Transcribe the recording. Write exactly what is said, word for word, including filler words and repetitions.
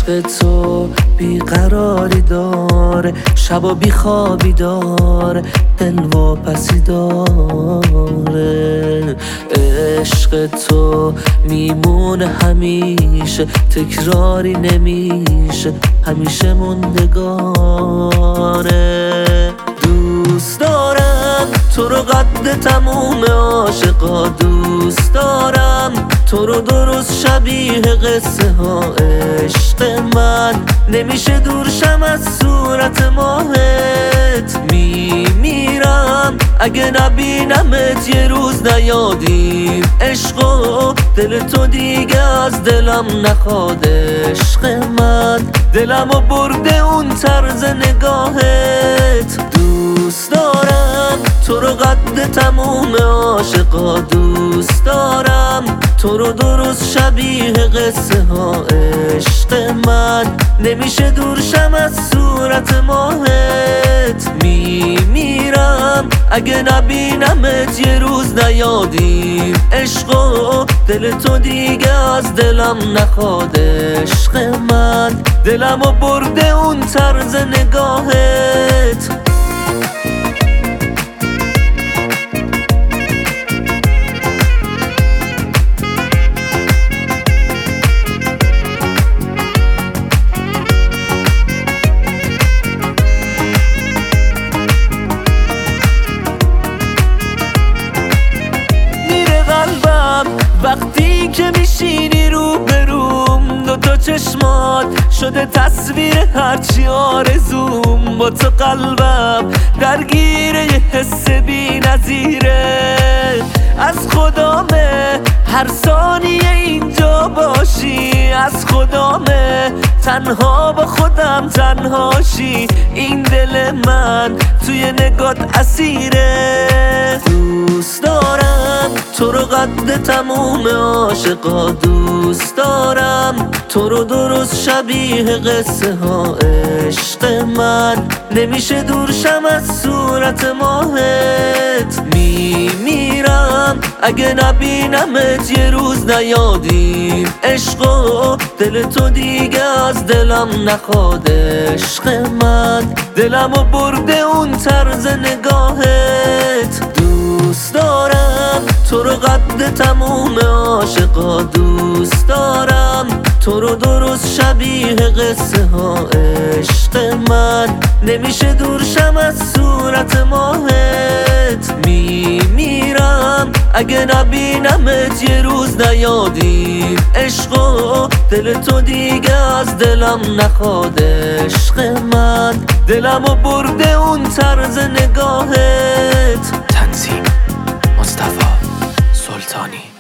عشق تو بیقراری داره، شب و بیخوابی داره، دل واپسی داره. عشق تو میمونه همیشه، تکراری نمیشه، همیشه موندگاره. دوست دارم تو رو قد تموم عاشقا، دوست دارم تو رو درست شبیه قصه ها. عشق من نمیشه دورشم از صورت ماهت، میمیرم اگه نبینمت یه روز نیادیم. عشق و دل تو دیگه از دلم نخواد. عشق من دلمو برده اون طرز نگاهت. دوست دارم تو رو قد تموم عاشقا، دوست دارم تو رو درست شبیه قصه ها. عشق من نمیشه دورشم از صورت ماهت، میمیرم اگه نبینمت یه روز نیادیم. عشق و دل تو دیگه از دلم نخواد. عشق من دلمو برده اون طرز نگاهت. وقتی که میشینی رو بروم، دوتا چشمات شده تصویر هرچی آرزوم. با تو قلبم درگیره یه حس بی نظیره، از خدامه هر ثانیه اینجا باشی، از خدامه تنها با خودم تنهاشی. این دل من توی نگات اسیره. دوست دارم تو رو قد تموم عاشقا، دوست دارم تو رو درست شبیه قصه ها. عشق من نمیشه دورشم از صورت ماهت، میمیرم اگه نبینمت یه روز نیادیم. عشق و دل تو دیگه از دلم نخواد. عشق من دلمو برده اون طرز نگاهت. دوست دارم تو رو قد تموم عاشقا، دوست دارم تو رو درست شبیه قصه ها. عشق من نمیشه دورشم از صورت ماهت، میمیرم اگه نبینمت یه روز نیادیم. عشق و دل تو دیگه از دلم نخواد. عشق من دلمو برده اون طرز نگاهت. تنظیم مصطفی سلطانی.